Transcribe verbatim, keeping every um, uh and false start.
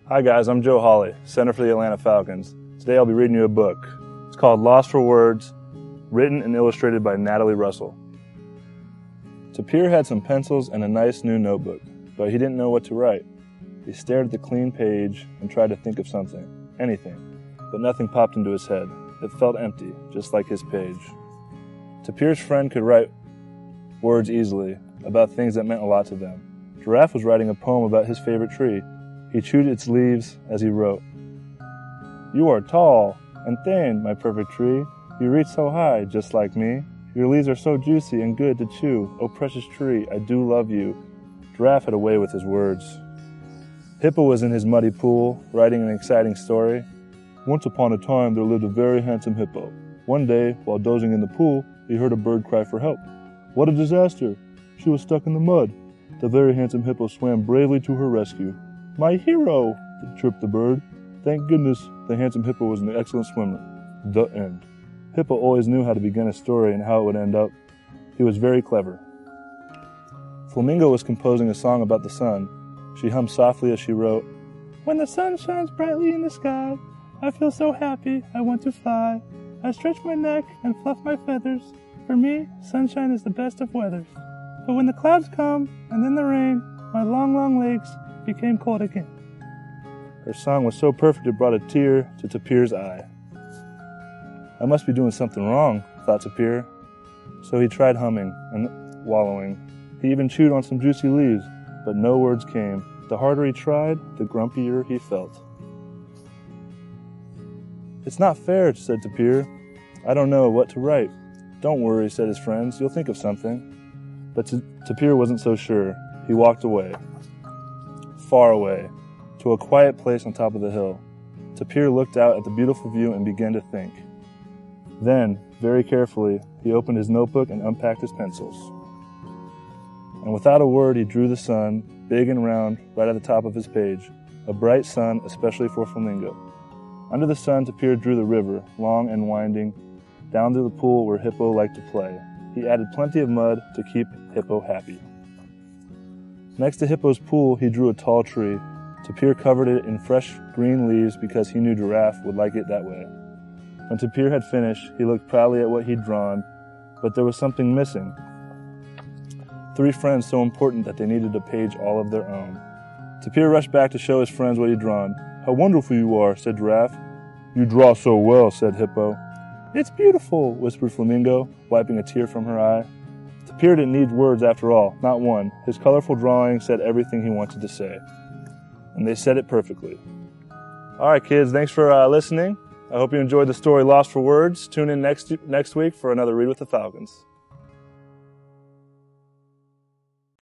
Hi guys, I'm Joe Hawley, center for the Atlanta Falcons. Today I'll be reading you a book. It's called Lost for Words, written and illustrated by Natalie Russell. Tapir had some pencils and a nice new notebook, but he didn't know what to write. He stared at the clean page and tried to think of something, anything, but nothing popped into his head. It felt empty, just like his page. Tapir's friend could write words easily about things that meant a lot to them. Giraffe was writing a poem about his favorite tree. He chewed its leaves as he wrote. "You are tall and thin, my perfect tree. You reach so high, just like me. Your leaves are so juicy and good to chew. Oh, precious tree, I do love you." Giraffe had a way with his words. Hippo was in his muddy pool, writing an exciting story. Once upon a time, there lived a very handsome hippo. One day, while dozing in the pool, he heard a bird cry for help. What a disaster! She was stuck in the mud. The very handsome hippo swam bravely to her rescue. "My hero!" chirped the bird. Thank goodness the handsome hippo was an excellent swimmer. The end. Hippo always knew how to begin a story and how it would end up. He was very clever. Flamingo was composing a song about the sun. She hummed softly as she wrote, "When the sun shines brightly in the sky, I feel so happy I want to fly. I stretch my neck and fluff my feathers. For me, sunshine is the best of weathers. But when the clouds come and then the rain, my long, long legs became cold again." Her song was so perfect it brought a tear to Tapir's eye. I must be doing something wrong, thought Tapir. So he tried humming and wallowing. He even chewed on some juicy leaves, but no words came. The harder he tried, the grumpier he felt. "It's not fair," said Tapir. "I don't know what to write." "Don't worry," said his friends. "You'll think of something." But Tapir wasn't so sure. He walked away. Far away, to a quiet place on top of the hill. Tapir looked out at the beautiful view and began to think. Then, very carefully, he opened his notebook and unpacked his pencils. And without a word, he drew the sun, big and round, right at the top of his page, a bright sun especially for Flamingo. Under the sun, Tapir drew the river, long and winding, down to the pool where Hippo liked to play. He added plenty of mud to keep Hippo happy. Next to Hippo's pool, he drew a tall tree. Tapir covered it in fresh green leaves because he knew Giraffe would like it that way. When Tapir had finished, he looked proudly at what he'd drawn, but there was something missing. Three friends so important that they needed a page all of their own. Tapir rushed back to show his friends what he'd drawn. "How wonderful you are," said Giraffe. "You draw so well," said Hippo. "It's beautiful," whispered Flamingo, wiping a tear from her eye. Tapir didn't need words after all, not one. His colorful drawing said everything he wanted to say. And they said it perfectly. All right, kids, thanks for uh, listening. I hope you enjoyed the story Lost for Words. Tune in next next week for another Read with the Falcons.